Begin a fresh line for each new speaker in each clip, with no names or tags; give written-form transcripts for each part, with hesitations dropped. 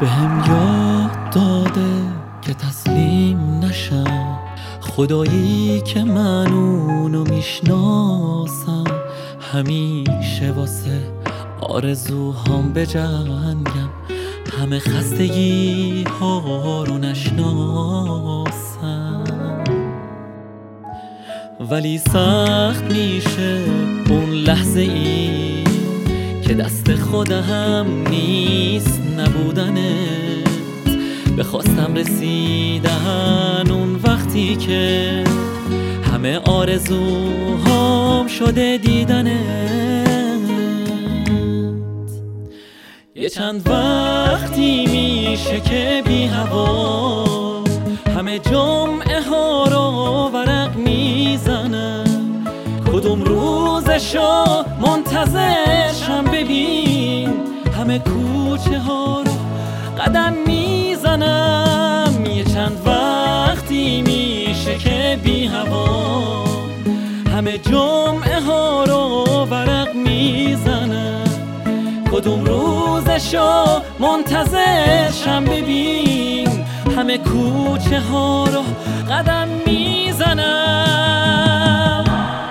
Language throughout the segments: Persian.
بهم یاد داده که تسلیم نشم، خدایی که من اونو میشناسم. همیشه واسه آرزوهام بجنگم، همه خستگی ها رو نشناسم. ولی سخت میشه اون لحظه ای که دست خودم نیست نبودنت. بخواستم رسیدن اون وقتی که همه آرزوهام شده دیدنت. یه چند وقتی میشه که بی هوا همه جمعه ها رو ورق میزنم. کدوم روزشو منتظرشم ببین، همه کوچه ها رو قدم میزنم. یه چند وقتی میشه که بی هوا همه جمعه ها رو ورق میزنم. کدوم روزشو منتظرشم ببین، همه کوچه ها رو قدم میزنم.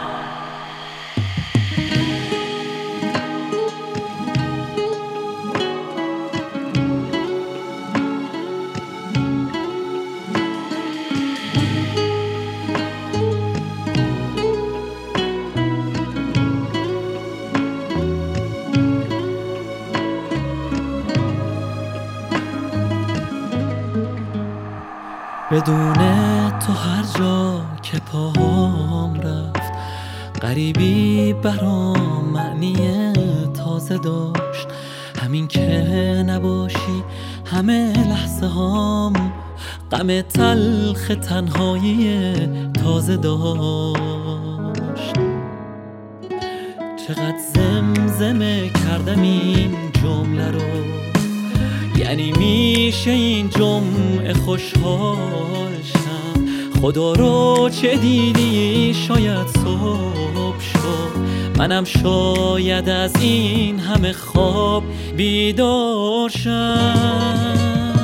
بدون تو هر جا که پاهم رفت غریبی برام معنی تازه داشت. همین که نباشی همه لحظه هام غم تلخ تنهایی تازه داشت. چقدر زمزمه کردم این جمله رو، یعنی میشه این جمعه خوشحال شم. خدا رو چه دیدی شاید صبح شد، منم شاید از این همه خواب بیدار شم.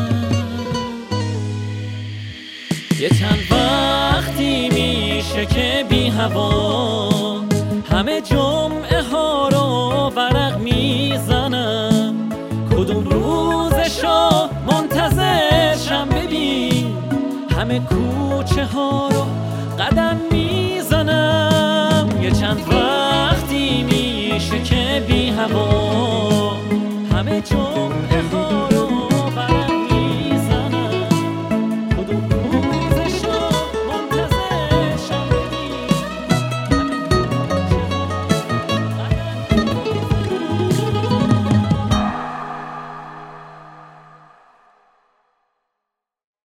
یه چند وقتی میشه که بی هوا همه جمعه ها رو ورق میزنم. کدوم روزشو منتظرشم ببین، همه کوچه ها رو قدم میزنم. یه چند وقتی میشه که بی هوا